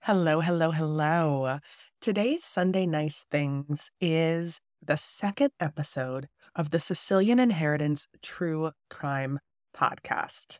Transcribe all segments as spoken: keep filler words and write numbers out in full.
Hello, hello, hello. Today's Sunday Nice Things is the second episode of the Sicilian Inheritance True Crime Podcast.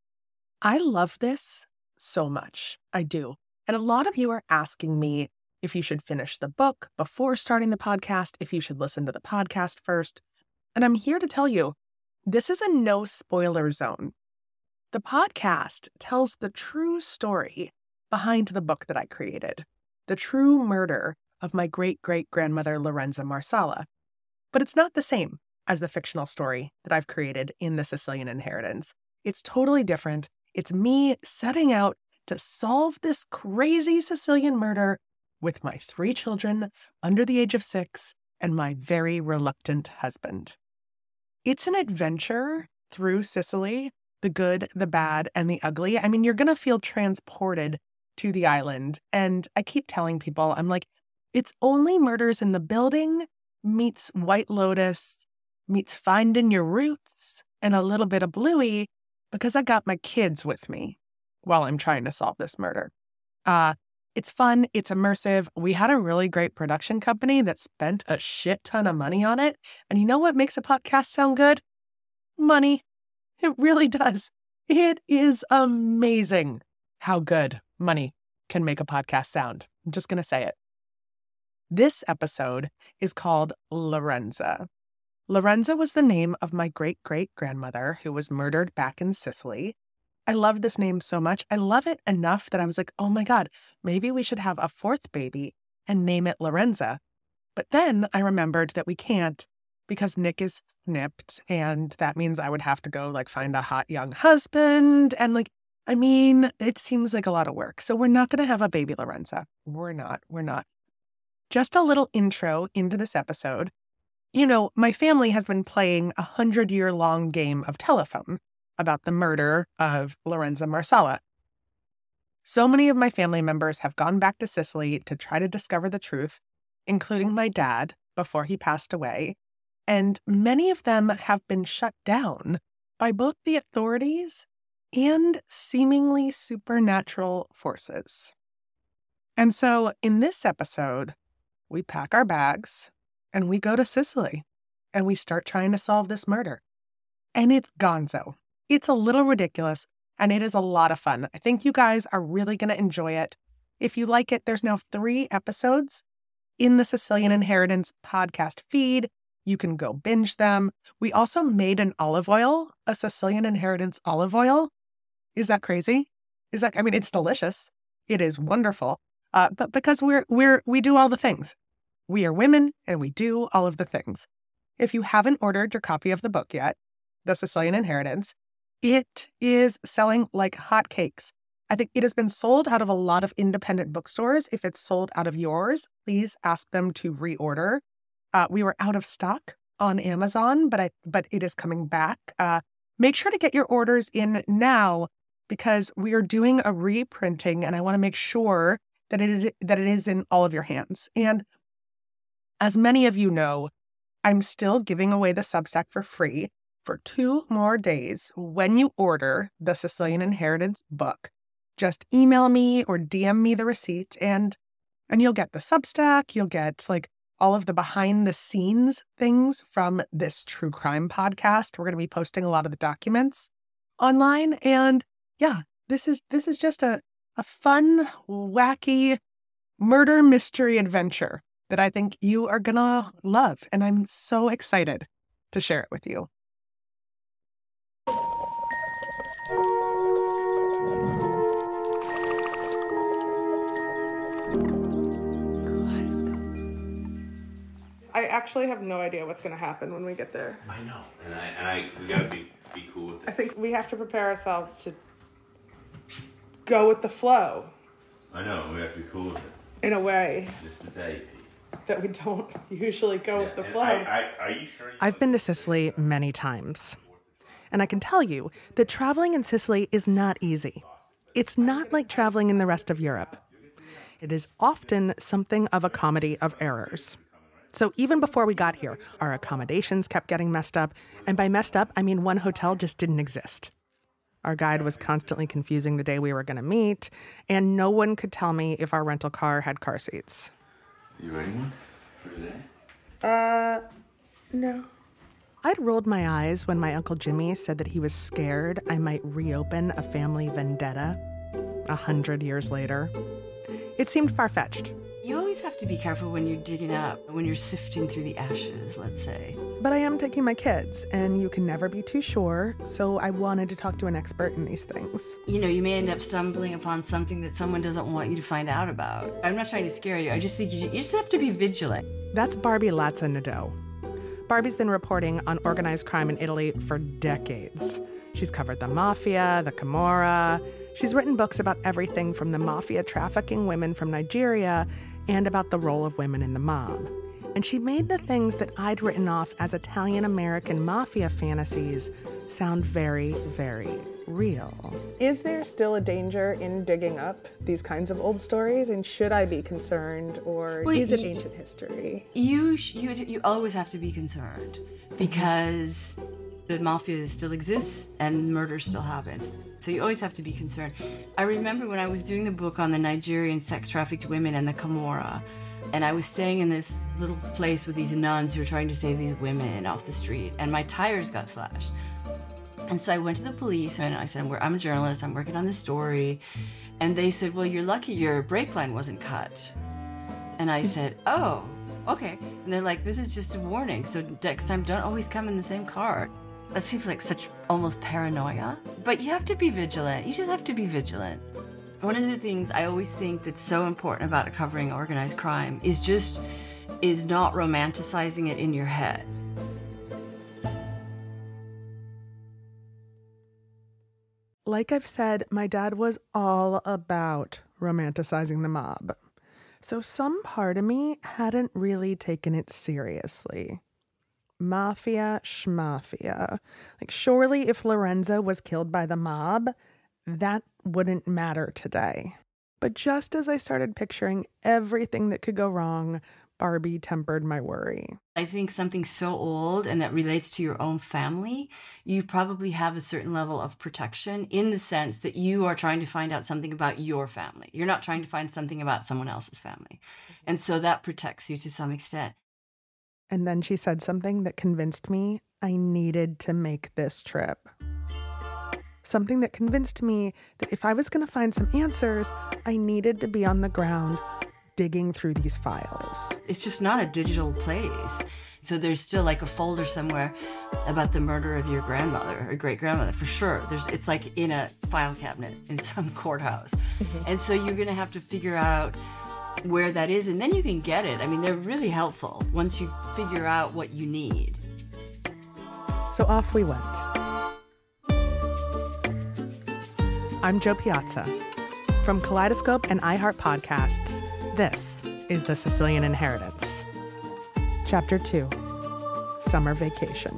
I love this so much. I do. And a lot of you are asking me if you should finish the book before starting the podcast, if you should listen to the podcast first. And I'm here to tell you, this is a no spoiler zone. The podcast tells the true story behind the book that I created, the true murder of my great-great-grandmother Lorenza Marsala. But it's not the same as the fictional story that I've created in the Sicilian Inheritance. It's totally different. It's me setting out to solve this crazy Sicilian murder with my three children under the age of six and my very reluctant husband. It's an adventure through Sicily, the good, the bad, and the ugly. I mean, you're going to feel transported to the island. And I keep telling people, I'm like, it's only Murders in the Building meets White Lotus meets Finding Your Roots and a little bit of Bluey because I got my kids with me while I'm trying to solve this murder. Uh, it's fun. It's immersive. We had a really great production company that spent a shit ton of money on it. And you know what makes a podcast sound good? Money. It really does. It is amazing how good money can make a podcast sound. I'm just going to say it. This episode is called Lorenza. Lorenza was the name of my great-great-grandmother who was murdered back in Sicily. I love this name so much. I love it enough that I was like, oh my God, maybe we should have a fourth baby and name it Lorenza. But then I remembered that we can't because Nick is snipped, and that means I would have to go like find a hot young husband. And like, I mean, it seems like a lot of work. So we're not going to have a baby Lorenza. We're not. We're not. Just a little intro into this episode. You know, my family has been playing a hundred-year-long game of telephone about the murder of Lorenza Marsala. So many of my family members have gone back to Sicily to try to discover the truth, including my dad before he passed away. And many of them have been shut down by both the authorities and seemingly supernatural forces. And so in this episode, we pack our bags and we go to Sicily and we start trying to solve this murder. And it's gonzo. It's a little ridiculous and it is a lot of fun. I think you guys are really going to enjoy it. If you like it, there's now three episodes in the Sicilian Inheritance podcast feed. You can go binge them. We also made an olive oil, a Sicilian Inheritance olive oil. Is that crazy? Is that, I mean, it's delicious. It is wonderful. Uh, but because we're, we're, we do all the things. We are women and we do all of the things. If you haven't ordered your copy of the book yet, The Sicilian Inheritance, it is selling like hotcakes. I think it has been sold out of a lot of independent bookstores. If it's sold out of yours, please ask them to reorder. Uh, we were out of stock on Amazon, but I but it is coming back. Uh, make sure to get your orders in now because we are doing a reprinting, and I want to make sure that it is that it is in all of your hands. And as many of you know, I'm still giving away the Substack for free for two more days when you order the Sicilian Inheritance book. Just email me or D M me the receipt, and and you'll get the Substack. You'll get like all of the behind the scenes things from this true crime podcast. We're going to be posting a lot of the documents online. And yeah, this is this is just a, a fun, wacky murder mystery adventure that I think you are going to love. And I'm so excited to share it with you. I actually have no idea what's going to happen when we get there. I know, and I and I we gotta be be cool with it. I think we have to prepare ourselves to go with the flow. I know, we have to be cool with it. In a way. Just today, that we don't usually go yeah, with the and flow. I, I, are you sure? You I've been to Sicily many times, and I can tell you that traveling in Sicily is not easy. It's not like traveling in the rest of Europe. It is often something of a comedy of errors. So even before we got here, our accommodations kept getting messed up. And by messed up, I mean one hotel just didn't exist. Our guide was constantly confusing the day we were going to meet, and no one could tell me if our rental car had car seats. You ready one for today? Uh, no. I'd rolled my eyes when my Uncle Jimmy said that he was scared I might reopen a family vendetta a hundred years later. It seemed far-fetched. You always have to be careful when you're digging up, when you're sifting through the ashes, let's say. But I am taking my kids, and you can never be too sure, so I wanted to talk to an expert in these things. You know, you may end up stumbling upon something that someone doesn't want you to find out about. I'm not trying to scare you. I just think you, you just have to be vigilant. That's Barbie Latza-Nadeau. Barbie's been reporting on organized crime in Italy for decades. She's covered the mafia, the Camorra. She's written books about everything from the mafia trafficking women from Nigeria and about the role of women in the mob. And she made the things that I'd written off as Italian-American mafia fantasies sound very, very real. Is there still a danger in digging up these kinds of old stories? And should I be concerned, or well, is it y- ancient history? You, you, you always have to be concerned because the mafia still exists and murder still happens. So you always have to be concerned. I remember when I was doing the book on the Nigerian sex-trafficked women and the Camorra, and I was staying in this little place with these nuns who were trying to save these women off the street, and my tires got slashed. And so I went to the police, and I said, I'm a journalist, I'm working on this story. And they said, well, you're lucky your brake line wasn't cut. And I said, oh, okay. And they're like, this is just a warning, so next time don't always come in the same car. That seems like such almost paranoia. But you have to be vigilant. You just have to be vigilant. One of the things I always think that's so important about covering organized crime is just, is not romanticizing it in your head. Like I've said, my dad was all about romanticizing the mob. So some part of me hadn't really taken it seriously. Mafia schmafia. Like, surely if Lorenzo was killed by the mob, that wouldn't matter today. But just as I started picturing everything that could go wrong, Barbie tempered my worry. I think something so old and that relates to your own family, you probably have a certain level of protection in the sense that you are trying to find out something about your family. You're not trying to find something about someone else's family. And so that protects you to some extent. And then she said something that convinced me I needed to make this trip. Something that convinced me that if I was going to find some answers, I needed to be on the ground digging through these files. It's just not a digital place. So there's still like a folder somewhere about the murder of your grandmother or great-grandmother, for sure. There's, it's like in a file cabinet in some courthouse. Mm-hmm. And so you're going to have to figure out where that is, and then you can get it. I mean, they're really helpful once you figure out what you need. So off we went. I'm Jo Piazza. From Kaleidoscope and iHeart Podcasts, this is The Sicilian Inheritance. Chapter two, Summer Vacation.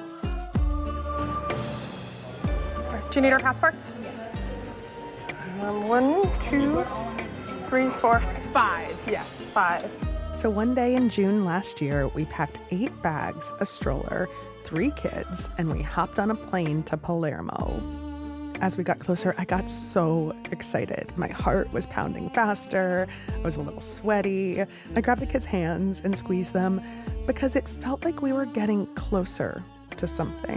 Do you need our passports? Um, one, two, three, four, five. Yes, five. So one day in June last year, we packed eight bags, a stroller, three kids, and we hopped on a plane to Palermo. As we got closer, I got so excited. My heart was pounding faster. I was a little sweaty. I grabbed the kids' hands and squeezed them because it felt like we were getting closer to something.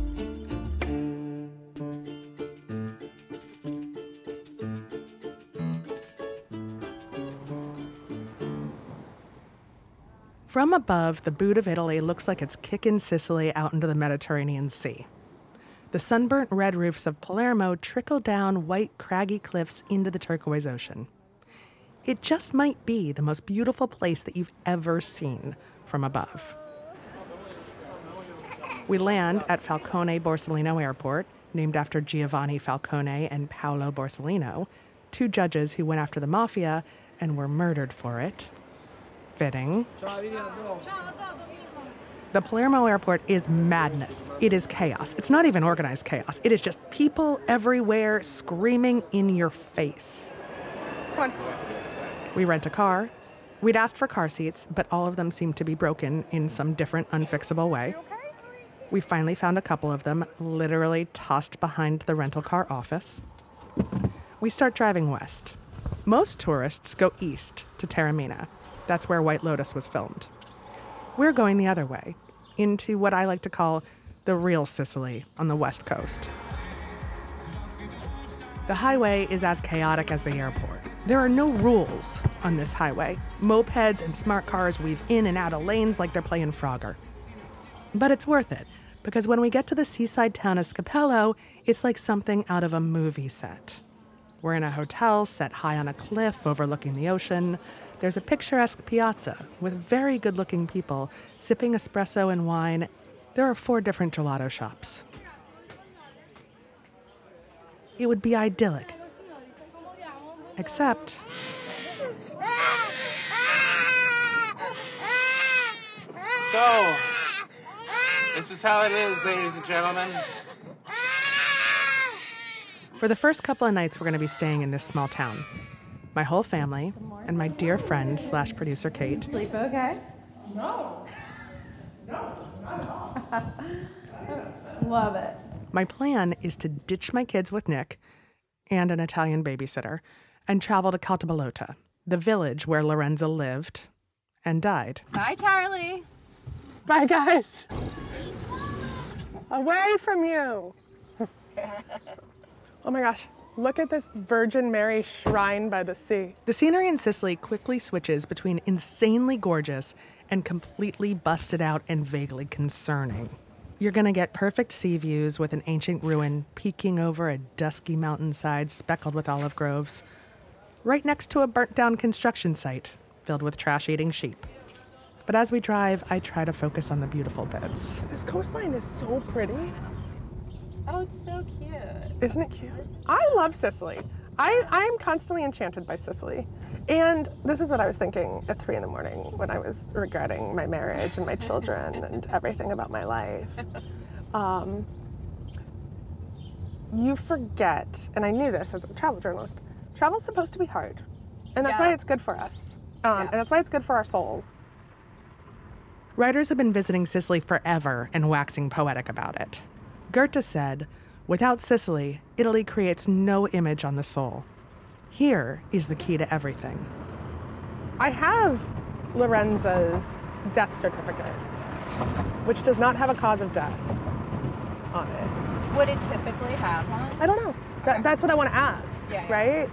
From above, the boot of Italy looks like it's kicking Sicily out into the Mediterranean Sea. The sunburnt red roofs of Palermo trickle down white, craggy cliffs into the turquoise ocean. It just might be the most beautiful place that you've ever seen from above. We land at Falcone Borsellino Airport, named after Giovanni Falcone and Paolo Borsellino, two judges who went after the mafia and were murdered for it. Fitting. The Palermo airport is madness. It is chaos. It's not even organized chaos. It is just people everywhere screaming in your face. Come on. We rent a car. We'd asked for car seats, but all of them seemed to be broken in some different unfixable way. We finally found a couple of them, literally tossed behind the rental car office. We start driving west. Most tourists go east to Taormina. That's where White Lotus was filmed. We're going the other way, into what I like to call the real Sicily on the west coast. The highway is as chaotic as the airport. There are no rules on this highway. Mopeds and smart cars weave in and out of lanes like they're playing Frogger. But it's worth it, because when we get to the seaside town of Scapello, it's like something out of a movie set. We're in a hotel set high on a cliff overlooking the ocean. There's a picturesque piazza with very good-looking people sipping espresso and wine. There are four different gelato shops. It would be idyllic. Except... So, this is how it is, ladies and gentlemen. For the first couple of nights, we're going to be staying in this small town. My whole family and my dear friend slash producer Kate. Sleep okay? No. No, not at all. Love it. My plan is to ditch my kids with Nick and an Italian babysitter and travel to Caltabellotta, the village where Lorenzo lived and died. Bye, Charlie. Bye, guys. Away from you. Oh my gosh, look at this Virgin Mary shrine by the sea. The scenery in Sicily quickly switches between insanely gorgeous and completely busted out and vaguely concerning. You're going to get perfect sea views with an ancient ruin peeking over a dusky mountainside speckled with olive groves, right next to a burnt-down construction site filled with trash-eating sheep. But as we drive, I try to focus on the beautiful bits. This coastline is so pretty. Oh, it's so cute. Isn't it cute? I love Sicily. I, I am constantly enchanted by Sicily. And this is what I was thinking at three in the morning when I was regretting my marriage and my children and everything about my life. Um, you forget, and I knew this as a travel journalist, travel's supposed to be hard. And that's Yeah. why it's good for us. Um, Yeah. And that's why it's good for our souls. Writers have been visiting Sicily forever and waxing poetic about it. Goethe said, "Without Sicily, Italy creates no image on the soul. Here is the key to everything." I have Lorenzo's death certificate, which does not have a cause of death on it. Would it typically have one? I don't know. That, that's what I want to ask, Yeah, yeah. right?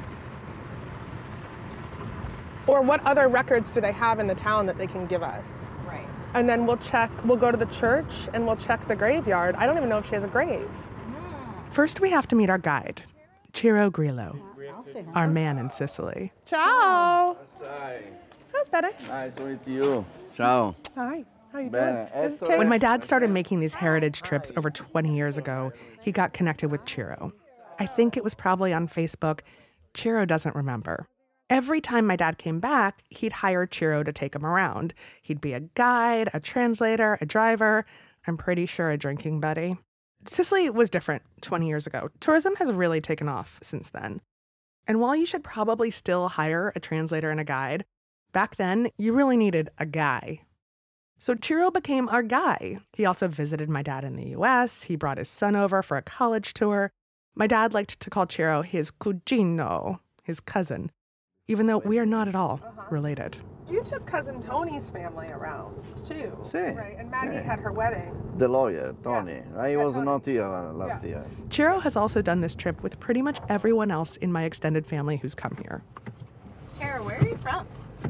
Or what other records do they have in the town that they can give us? Right. And then we'll check, we'll go to the church and we'll check the graveyard. I don't even know if she has a grave. First, we have to meet our guide, Ciro Grillo, our man in Sicily. Ciao. Hi. Hi, Betty. Nice to meet you. Ciao. Hi. How you Bene. doing? This is Ezzo. Kate. When my dad started making these heritage trips over twenty years ago, he got connected with Ciro. I think it was probably on Facebook. Ciro doesn't remember. Every time my dad came back, he'd hire Ciro to take him around. He'd be a guide, a translator, a driver, I'm pretty sure a drinking buddy. Sicily was different twenty years ago. Tourism has really taken off since then. And while you should probably still hire a translator and a guide, back then you really needed a guy. So Ciro became our guy. He also visited my dad in the U S. He brought his son over for a college tour. My dad liked to call Ciro his cugino, his cousin, even though we are not at all related. You took cousin Tony's family around too, Sì, right? And Maggie sì. had her wedding. The lawyer, Tony. I Yeah, was Tony. not here uh, last Yeah. year. Ciro has also done this trip with pretty much everyone else in my extended family who's come here. Tara, where are you from?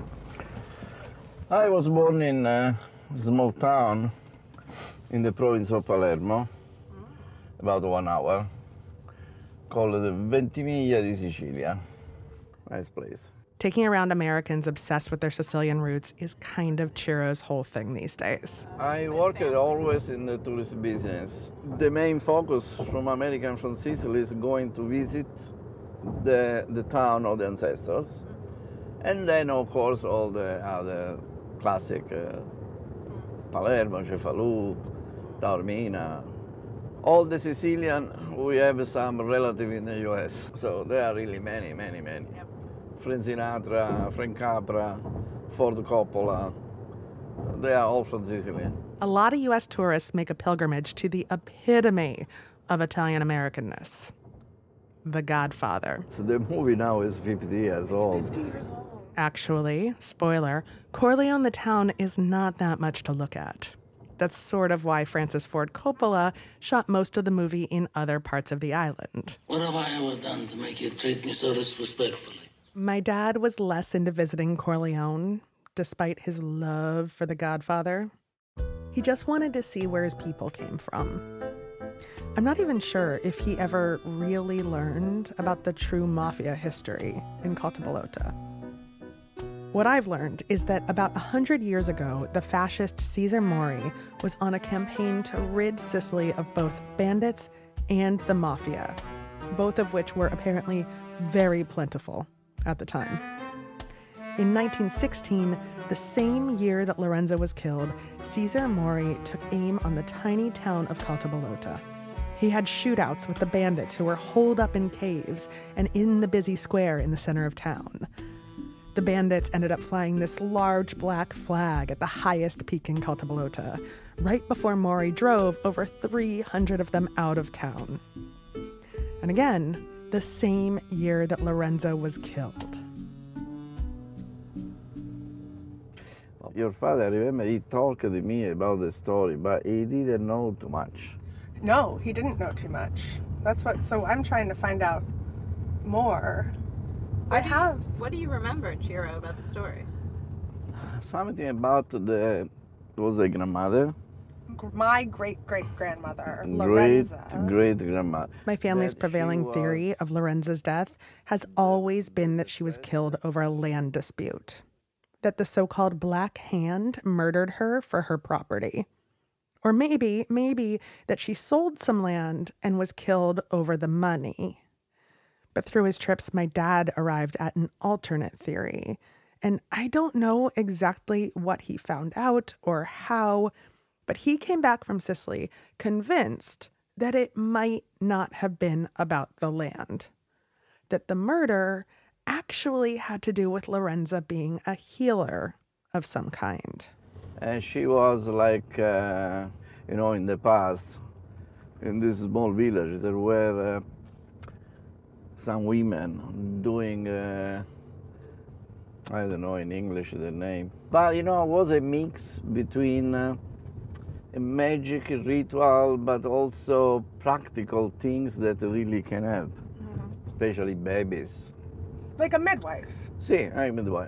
I was born in a small town in the province of Palermo, about one hour, called Ventimiglia di Sicilia. Nice place. Taking around Americans obsessed with their Sicilian roots is kind of Ciro's whole thing these days. I worked always in the tourist business. The main focus from America and from Sicily is going to visit the, the town of the ancestors. And then, of course, all the other classic uh, Palermo, Cefalù, Taormina. All the Sicilian, we have some relative in the U S, so there are really many, many, many. Yep. Frank Sinatra, Frank Capra, Ford Coppola, they are all from Sicily. A lot of U S tourists make a pilgrimage to the epitome of Italian-Americanness, The Godfather. So the movie now is fifty years old. fifty years old. Actually, spoiler, Corleone the town is not that much to look at. That's sort of why Francis Ford Coppola shot most of the movie in other parts of the island. What have I ever done to make you treat me so disrespectfully? My dad was less into visiting Corleone, despite his love for The Godfather. He just wanted to see where his people came from. I'm not even sure if he ever really learned about the true mafia history in Cottobalota. What I've learned is that about one hundred years ago, the fascist Cesare Mori was on a campaign to rid Sicily of both bandits and the mafia, both of which were apparently very plentiful at the time. In nineteen sixteen, the same year that Lorenzo was killed, Cesare Mori took aim on the tiny town of Cottobalota. He had shootouts with the bandits who were holed up in caves and in the busy square in the center of town. The bandits ended up flying this large black flag at the highest peak in Cottobalota, right before Mori drove over three hundred of them out of town. And again, the same year that Lorenzo was killed. Your father, remember, he talked to me about the story, but he didn't know too much. No, he didn't know too much. That's what, so I'm trying to find out more. I have. What do you remember, Ciro, about the story? Something about the, was the grandmother? My great-great-grandmother, Lorenza. Great, great-grandmother. My family's That she prevailing was- theory of Lorenza's death has always been that she was killed over a land dispute, that the so-called Black Hand murdered her for her property. Or maybe, maybe that she sold some land and was killed over the money. But through his trips, my dad arrived at an alternate theory. And I don't know exactly what he found out or how, but he came back from Sicily convinced that it might not have been about the land. That the murder actually had to do with Lorenza being a healer of some kind. And she was like, uh, you know, in the past, in this small village, there were uh, some women doing, uh, I don't know in English the name, but you know, it was a mix between uh, a magic ritual, but also practical things that really can help, mm-hmm. especially babies. Like a midwife. See, I'm midwife.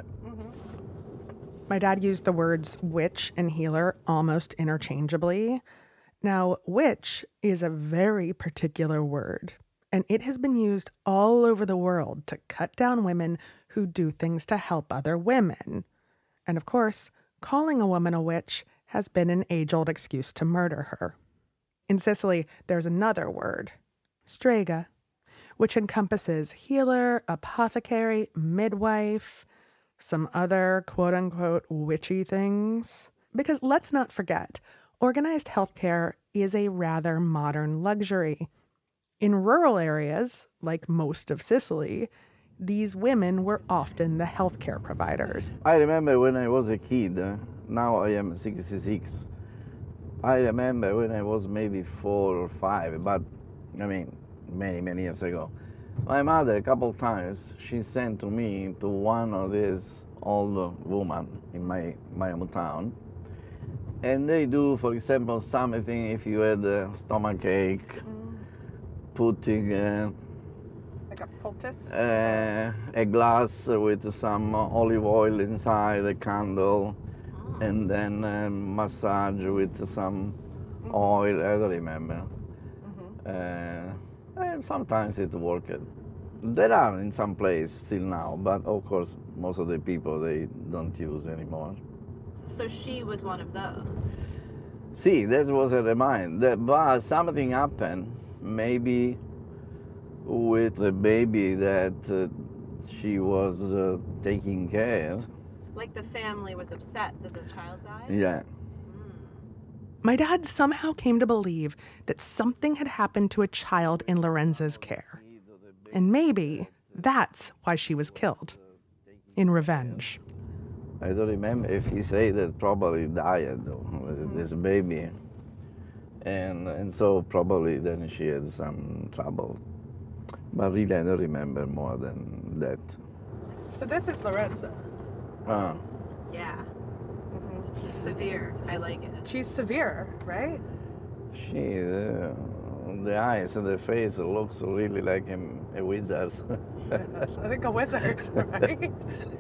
My dad used the words witch and healer almost interchangeably. Now, witch is a very particular word, and it has been used all over the world to cut down women who do things to help other women. And of course, calling a woman a witch has been an age-old excuse to murder her. In Sicily, there's another word, strega, which encompasses healer, apothecary, midwife, some other quote-unquote witchy things. Because let's not forget, organized healthcare is a rather modern luxury. In rural areas, like most of Sicily, these women were often the healthcare providers. I remember when I was a kid, uh, now I am sixty-six. I remember when I was maybe four or five, but I mean, many, many years ago. My mother, a couple of times, she sent to me to one of these old women in my, my hometown. And they do, for example, something if you had a stomach ache, mm. putting uh, like a poultice? Uh, a glass with some olive oil inside, a candle, oh. and then uh, massage with some mm-hmm. oil, I don't remember. Mm-hmm. Uh, And sometimes it worked. There are in some places still now, but of course most of the people they don't use anymore. So she was one of those? See, that was a reminder. But something happened, maybe with the baby that uh, she was uh, taking care. Like the family was upset that the child died? Yeah. My dad somehow came to believe that something had happened to a child in Lorenza's care. And maybe that's why she was killed. In revenge. I don't remember if he said that probably died, mm-hmm. this baby. And, and so probably then she had some trouble. But really I don't remember more than that. So this is Lorenza. Ah. Yeah. Mm-hmm. Severe. I like it. She's severe, right? She, uh, the eyes and the face looks really like a, a wizard. I think a wizard, right?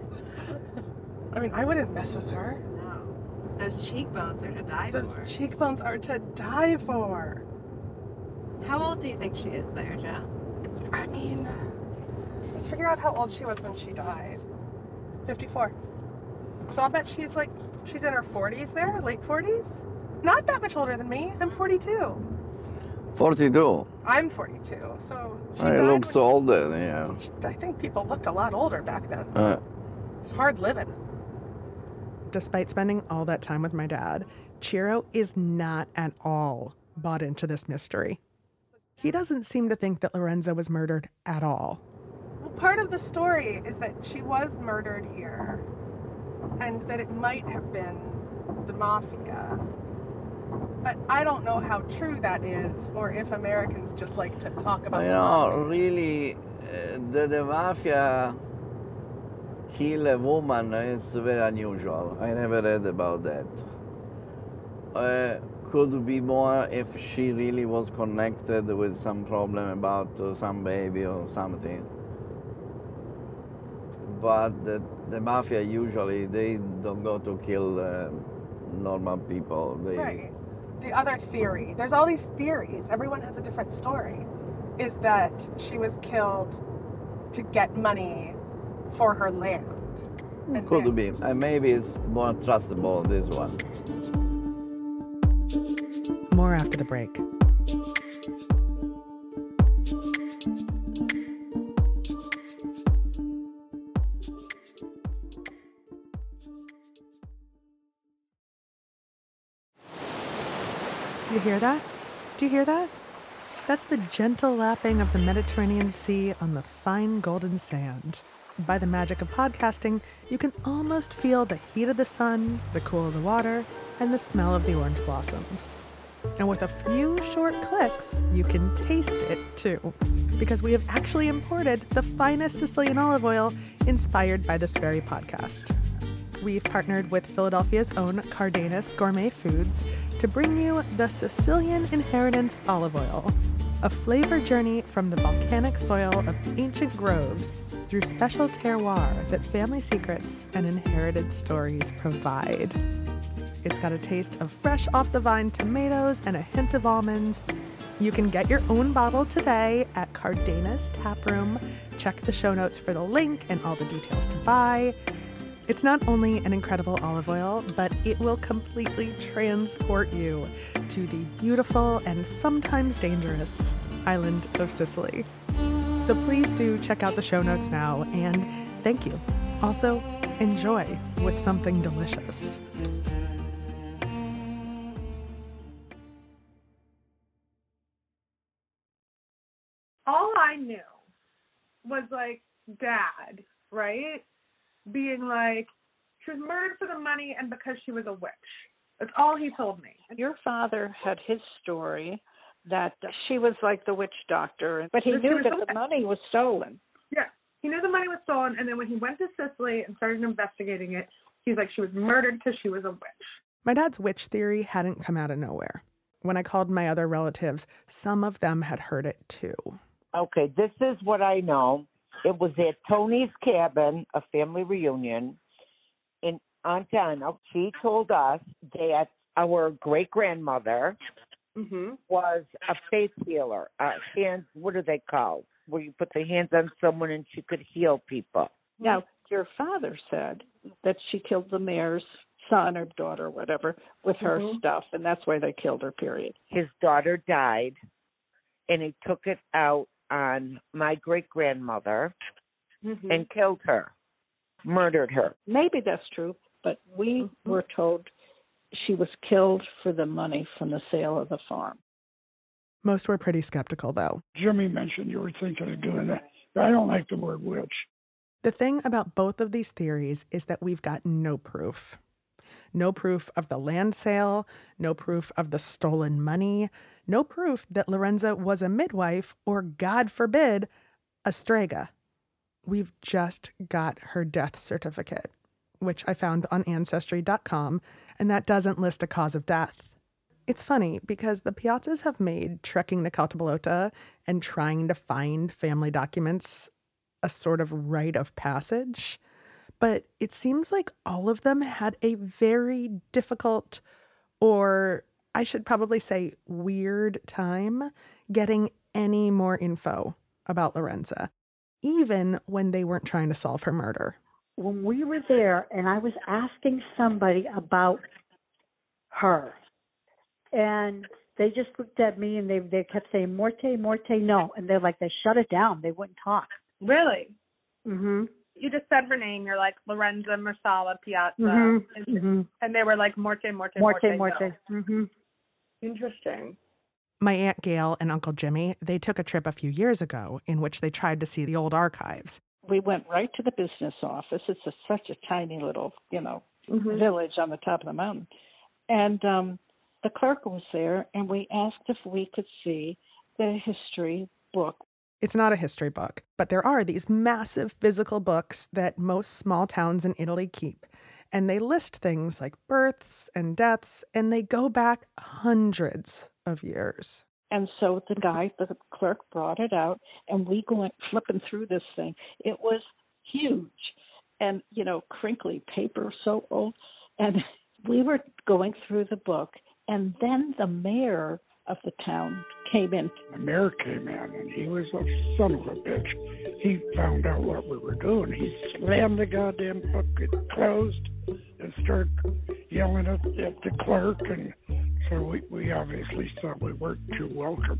I mean, I wouldn't mess with her. No. Those cheekbones are to die Those for. Those cheekbones are to die for. How old do you think she is there, Joe? I mean, let's figure out how old she was when she died. fifty-four. So I'll bet she's like, she's in her forties there, late forties? Not that much older than me. I'm forty-two. forty-two? I'm forty-two, so she I died look so she, older, yeah. I think people looked a lot older back then. Uh. It's hard living. Despite spending all that time with my dad, Ciro is not at all bought into this mystery. He doesn't seem to think that Lorenza was murdered at all. Well, part of the story is that she was murdered here, and that it might have been the mafia. But I don't know how true that is, or if Americans just like to talk about you the know, mafia. really, uh, the, the mafia kill a woman is very unusual. I never read about that. Uh, could be more if she really was connected with some problem about uh, some baby or something. But the, the mafia usually, they don't go to kill uh, normal people. They, Right. The other theory, there's all these theories, everyone has a different story, is that she was killed to get money for her land. And could then, be. And maybe it's more trustable, this one. More after the break. You hear that? Do you hear that? That's the gentle lapping of the Mediterranean Sea on the fine golden sand. By the magic of podcasting, you can almost feel the heat of the sun, the cool of the water, and the smell of the orange blossoms. And with a few short clicks, you can taste it too, because we have actually imported the finest Sicilian olive oil inspired by this very podcast. We've partnered with Philadelphia's own Cardenas Gourmet Foods to bring you the Sicilian Inheritance Olive Oil, a flavor journey from the volcanic soil of ancient groves through special terroir that family secrets and inherited stories provide. It's got a taste of fresh off the vine tomatoes and a hint of almonds. You can get your own bottle today at Cardenas Taproom. Check the show notes for the link and all the details to buy. It's not only an incredible olive oil, but it will completely transport you to the beautiful and sometimes dangerous island of Sicily. So please do check out the show notes now, and thank you. Also, enjoy with something delicious. all I knew was like Dad, right? Being like, she was murdered for the money and because she was a witch. That's all he told me. Your father had his story that she was like the witch doctor, but he But she knew was that stolen. the money was stolen. Yeah. He knew the money was stolen, and then when he went to Sicily and started investigating it, he's like, she was murdered because she was a witch. My dad's witch theory hadn't come out of nowhere. When I called my other relatives, some of them had heard it too. Okay, this is what I know. It was at Tony's cabin, a family reunion in Montana. She told us that our great-grandmother Mm-hmm. was a faith healer. Uh, hands, what are they called? Where you put the hands on someone and she could heal people. Now, your father said that she killed the mayor's son or daughter or whatever with her Mhm. stuff, and that's why they killed her, period. His daughter died, and he took it out on my great-grandmother Mm-hmm. and killed her, murdered her. Maybe that's true, but we Mhm. were told she was killed for the money from the sale of the farm. Most were pretty skeptical, though. Jimmy mentioned you were thinking of doing that, but I don't like the word witch. The thing about both of these theories is that we've got no proof. No proof of the land sale, no proof of the stolen money, no proof that Lorenza was a midwife or, God forbid, a strega. We've just got her death certificate, which I found on Ancestry dot com, and that doesn't list a cause of death. It's funny because the Piazzas have made trekking to Caltabolota and trying to find family documents a sort of rite of passage, but it seems like all of them had a very difficult, or I should probably say weird time getting any more info about Lorenza, even when they weren't trying to solve her murder. When we were there and I was asking somebody about her, and they just looked at me and they they kept saying, Morte, Morte, no. And they're like, they shut it down. They wouldn't talk. Really? Mm-hmm. You just said her name. You're like, Lorenza Marsala Piazza. Mm-hmm. And, Mm-hmm. and they were like, Morte, Morte, Morte, Morte. Morte. No. Mm-hmm. Interesting. My Aunt Gail and Uncle Jimmy, they took a trip a few years ago in which they tried to see the old archives. We went right to the business office. It's a, such a tiny little, you know, Mm-hmm. village on the top of the mountain. And um, the clerk was there, and we asked if we could see the history book. It's not a history book, but there are these massive physical books that most small towns in Italy keep. And they list things like births and deaths, and they go back hundreds of years. And so the guy, the clerk, brought it out, and we went flipping through this thing. It was huge and, you know, crinkly paper, so old. And we were going through the book, and then the mayor of the town came in. The mayor came in, and he was a son of a bitch. He found out what we were doing. He slammed the goddamn book, it closed, and started yelling at, at the clerk, and so we, we obviously thought we weren't too welcome.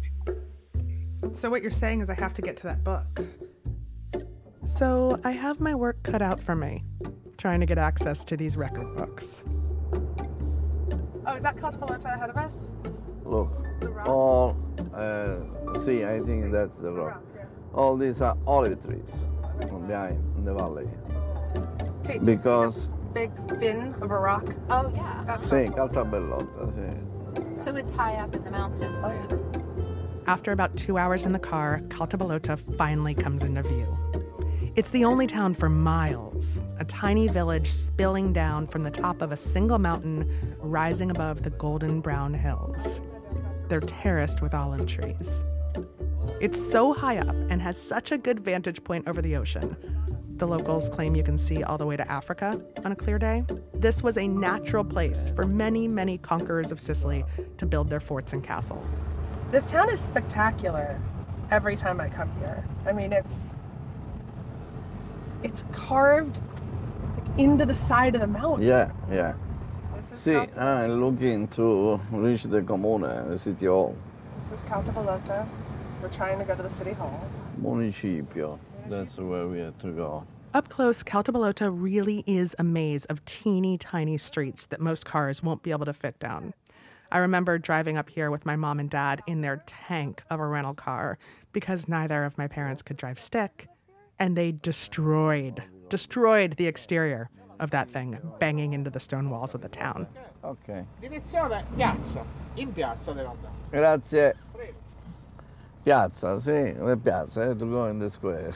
So what you're saying is I have to get to that book. So I have my work cut out for me, trying to get access to these record books. Oh, is that Caltabolota ahead of us? Look, all, uh, see, I think that's the rock. All these are olive trees behind in the valley. Okay, Because... big fin of a rock. Oh, yeah. That's Sì, Caltabolota, sì. So it's high up in the mountains. Oh, yeah. After about two hours in the car, Caltabolota finally comes into view. It's the only town for miles, a tiny village spilling down from the top of a single mountain rising above the golden brown hills. They're terraced with olive trees. It's so high up and has such a good vantage point over the ocean. The locals claim you can see all the way to Africa on a clear day. This was a natural place for many, many conquerors of Sicily to build their forts and castles. This town is spectacular every time I come here. I mean, it's it's carved into the side of the mountain. Yeah, yeah. This is Sì, I'm looking to reach the comune, the city hall. This is Caltabolota. We're trying to go to the city hall. Municipio, that's where we have to go. Up close, Caltabolota really is a maze of teeny tiny streets that most cars won't be able to fit down. I remember driving up here with my mom and dad in their tank of a rental car because neither of my parents could drive stick, and they destroyed, destroyed the exterior of that thing, banging into the stone walls of the town. Okay. Direzione piazza, in piazza deve andare. Grazie. Piazza, sì, the piazza, I have to go in the square.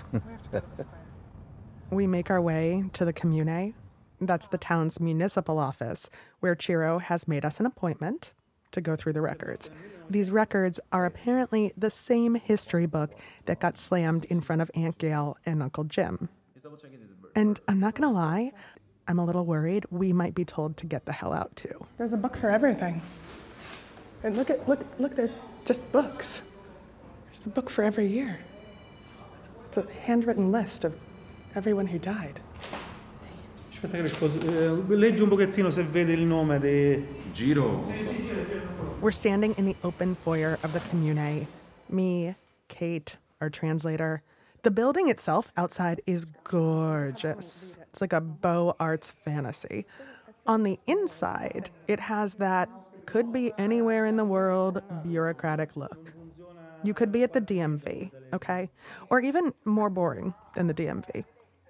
We make our way to the Comune. That's the town's municipal office, where Ciro has made us an appointment to go through the records. These records are apparently the same history book that got slammed in front of Aunt Gail and Uncle Jim. And I'm not going to lie, I'm a little worried we might be told to get the hell out too. There's a book for everything. And look at look look there's just books. There's a book for every year. It's a handwritten list of everyone who died. Aspetta che rispondo. Eh, leggi un pochettino se vede il nome di Giro. We're standing in the open foyer of the Comune. Me, Kate, our translator. The building itself outside is gorgeous. It's like a Beaux Arts fantasy. On the inside, it has that could be anywhere in the world bureaucratic look. You could be at the D M V, okay? Or even more boring than the D M V.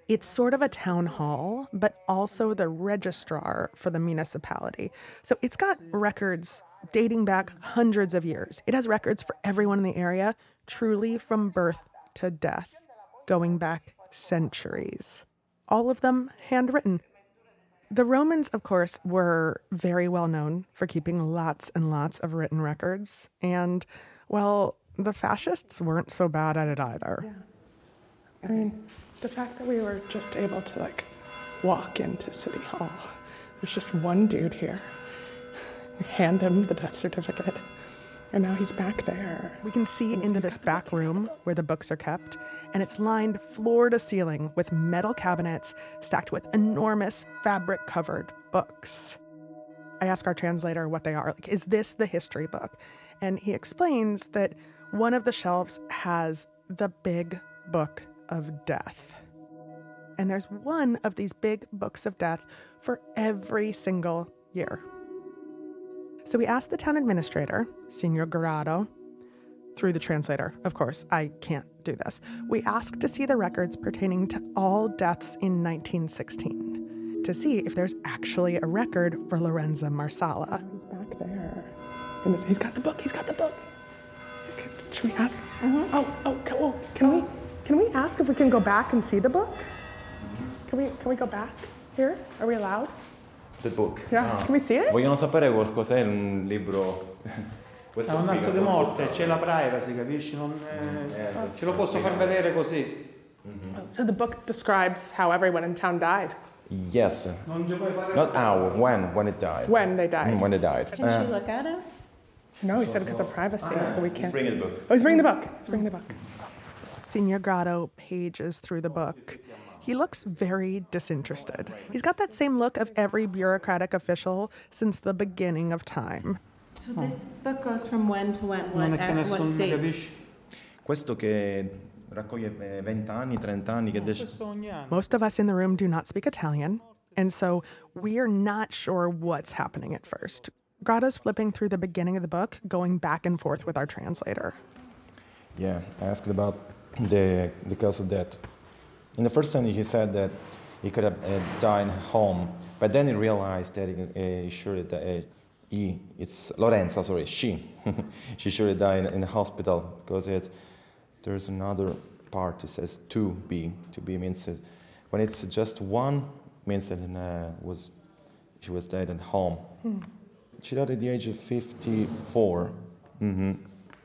It's sort of a town hall, but also the registrar for the municipality. So it's got records dating back hundreds of years. It has records for everyone in the area, truly from birth to death, going back centuries. All of them handwritten. The Romans, of course, were very well known for keeping lots and lots of written records. And, well, the fascists weren't so bad at it either. Yeah. I mean, the fact that we were just able to, like, walk into City Hall. There's just one dude here. We hand him the death certificate, and now he's back there. We can see into this back room where the books are kept, and it's lined floor to ceiling with metal cabinets stacked with enormous fabric-covered books. I ask our translator what they are. Like, is this the history book? And he explains that one of the shelves has the big book of death. And there's one of these big books of death for every single year. So we asked the town administrator, Signor Garado, through the translator, of course, I can't do this. We asked to see the records pertaining to all deaths in nineteen sixteen, to see if there's actually a record for Lorenzo Marsala. He's back there. And this, he's got the book, he's got the book. Should we ask? Mm-hmm. Oh, oh, can, oh, can we can we ask if we can go back and see the book? Can we can we go back here? Are we allowed? The book. Yeah, Ah. can we see it? Vogliono sapere qualcosa, è un libro. È un atto di morte, c'è la privacy, capisci? Non, eh, ce lo posso far vedere così. So the book describes how everyone in town died. Yes. Non ci puoi fare Not how, when, when it died. When they died. Mm, when they died. Can Uh, she look at it? No, he said because of privacy. that we He's can't. bringing the book. Oh, he's bringing the book. He's bringing the book. Signor Grotto pages through the book. He looks very disinterested. He's got that same look of every bureaucratic official since the beginning of time. So this book goes from when to when? Non What, è che at nessuno what date? capisce. Questo che raccoglie eh, venti anni, trenta anni, che dec- Questo ogni anno. Most of us in the room do not speak Italian, and so we're not sure what's happening at first. Grotto's flipping through the beginning of the book, going back and forth with our translator. Yeah, I asked about the the cause of death. In the first time, he said that he could have uh, died home, but then he realized that he, uh, he should have uh, he, it's Lorenza, sorry, she, she should have died in the hospital because it, there's another part that says to be. To be means that when it's just one, means that uh, was she was dead at home. Hmm. She died at the age of fifty-four. Mm-hmm.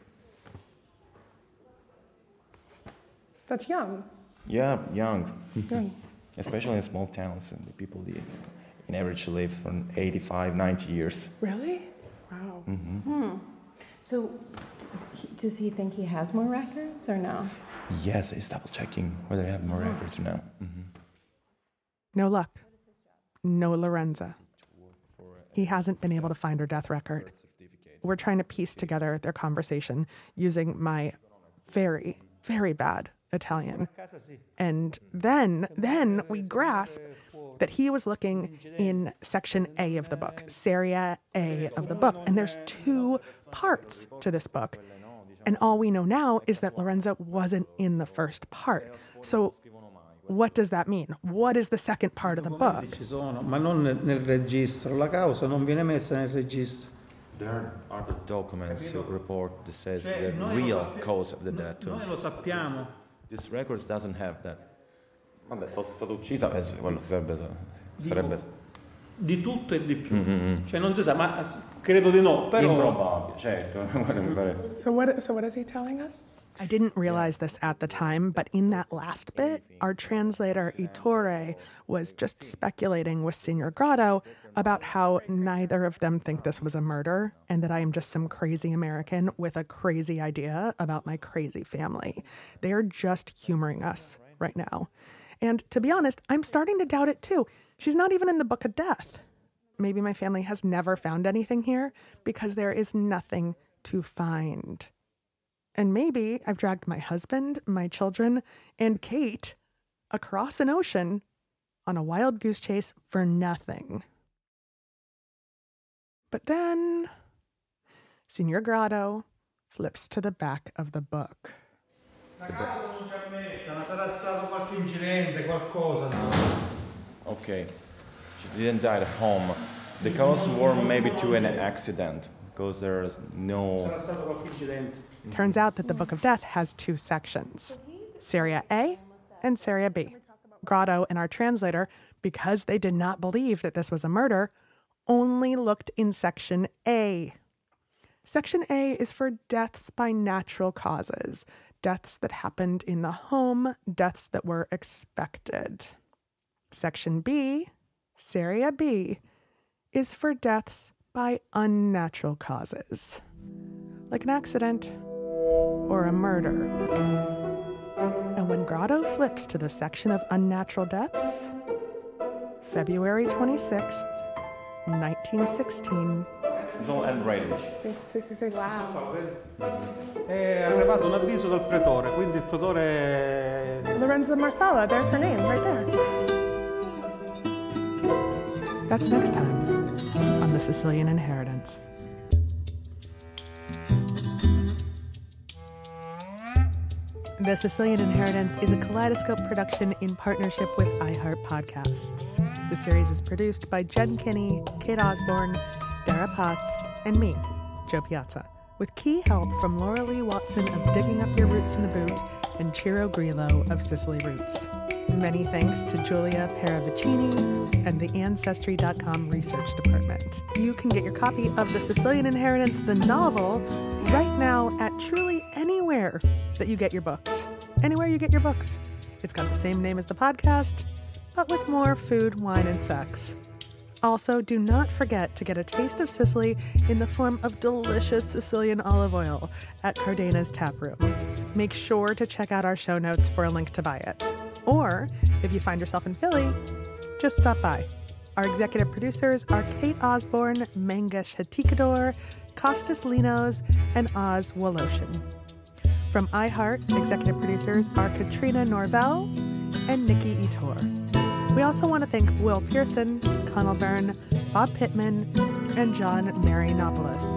That's young. Yeah, young. Young. Especially in small towns, and the people, the, in average, lives for eighty-five, ninety years. Really? Wow. Mm-hmm. Hmm. So d- he- does he think he has more records or no? Yes, he's double checking whether they have more records or not. Mm-hmm. No luck. No Lorenza. He hasn't been able to find her death record. We're trying to piece together their conversation using my very, very bad Italian. And then, then we grasp that he was looking in section A of the book, Seria A of the book. And there's two parts to this book. And all we know now is that Lorenzo wasn't in the first part. So what does that mean? What is the second part of the book? Ci sono, ma non nel, nel registro. La causa non viene messa nel registro. There are the documents to report that says Cioè, the noi lo real sappi- cause of the death. Noi lo sappiamo. This records doesn't have that. Vabbè, fosse stata uccisa, eh, quello sarebbe, sarebbe Di tutto e di più. Mm-hmm. Cioè non si sa, ma credo di no, però... improbabile, certo. So what? So what is he telling us? I didn't realize this at the time, but in that last bit, our translator, Ettore, was just speculating with Signor Grotto about how neither of them think this was a murder and that I am just some crazy American with a crazy idea about my crazy family. They are just humoring us right now. And to be honest, I'm starting to doubt it too. She's not even in the Book of Death. Maybe my family has never found anything here because there is nothing to find. And maybe I've dragged my husband, my children, and Kate across an ocean on a wild goose chase for nothing. But then Signor Grotto flips to the back of the book. La casa non c'è messa, ma sarà stato qualche incidente, qualcosa. Okay, she didn't die at home. The cause were maybe to an accident, because there's no... Sarà stato qualche incidente. Turns out that the Book of Death has two sections, Seria A and Seria B. Grotto and our translator, because they did not believe that this was a murder, only looked in Section A. Section A is for deaths by natural causes, deaths that happened in the home, deaths that were expected. Section B, Seria B, is for deaths by unnatural causes, like an accident or a murder. And when Grotto flips to the section of unnatural deaths, February twenty-sixth, nineteen sixteen. It's all end-rated. Sì, sì, sì, sì, wow. È arrivato un avviso dal pretore, quindi il pretore... Lorenza Marsala, there's her name right there. That's next time on The Sicilian Inheritance. The Sicilian Inheritance is a Kaleidoscope production in partnership with iHeart Podcasts. The series is produced by Jen Kinney, Kate Osborne, Dara Potts, and me, Joe Piazza, with key help from Laura Lee Watson of Digging Up Your Roots in the Boot and Ciro Grillo of Sicily Roots. Many thanks to Giulia Paravicini and the Ancestry dot com research department. You can get your copy of The Sicilian Inheritance, the novel, right now at truly anywhere that you get your books. Anywhere you get your books. It's got the same name as the podcast, but with more food, wine, and sex. Also, do not forget to get a taste of Sicily in the form of delicious Sicilian olive oil at Cardena's Taproom. Make sure to check out our show notes for a link to buy it. Or, if you find yourself in Philly, just stop by. Our executive producers are Kate Osborne, Mangesh Hatikador, Costas Linos, and Oz Woloshin. From iHeart, executive producers are Katrina Norvell and Nikki Ettore. We also want to thank Will Pearson, Connell Byrne, Bob Pittman, and John Marinopoulos.